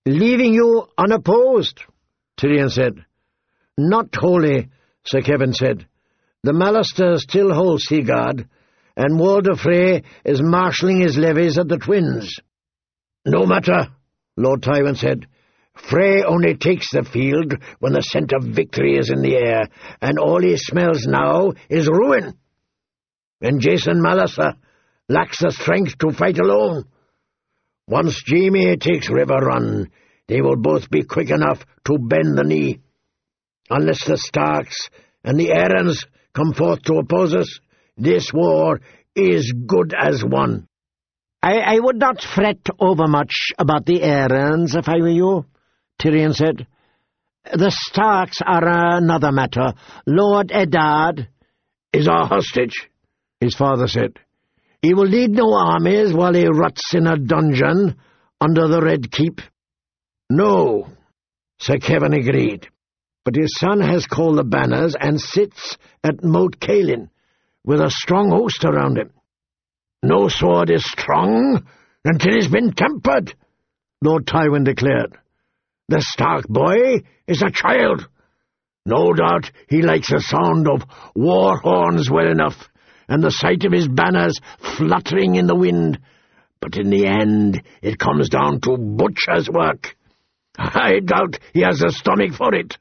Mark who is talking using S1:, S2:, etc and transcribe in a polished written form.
S1: "Leaving you unopposed," Tyrion said. "Not wholly," Sir Kevan said. "The Malasters still hold Seagard, and Walder Frey is marshalling his levies at the Twins." "No matter," Lord Tywin said. "Frey only takes the field when the scent of victory is in the air, and all he smells now is ruin. And Jason Mallister lacks the strength to fight alone. Once Jaime takes River Run, they will both be quick enough to bend the knee. Unless the Starks and the Arryns come forth to oppose us, this war is good as won." I would not fret overmuch about the Arryns if I were you," Tyrion said. "The Starks are another matter. Lord Eddard is our hostage," his father said. "He will lead no armies while he rots in a dungeon under the Red Keep." "No," Sir Kevan agreed. "But his son has called the banners and sits at Moat Cailin, with a strong host around him." "No sword is strong until it's been tempered," Lord Tywin declared. "The Stark boy is a child. No doubt he likes the sound of war horns well enough, and the sight of his banners fluttering in the wind, but in the end it comes down to butcher's work. I doubt he has the stomach for it."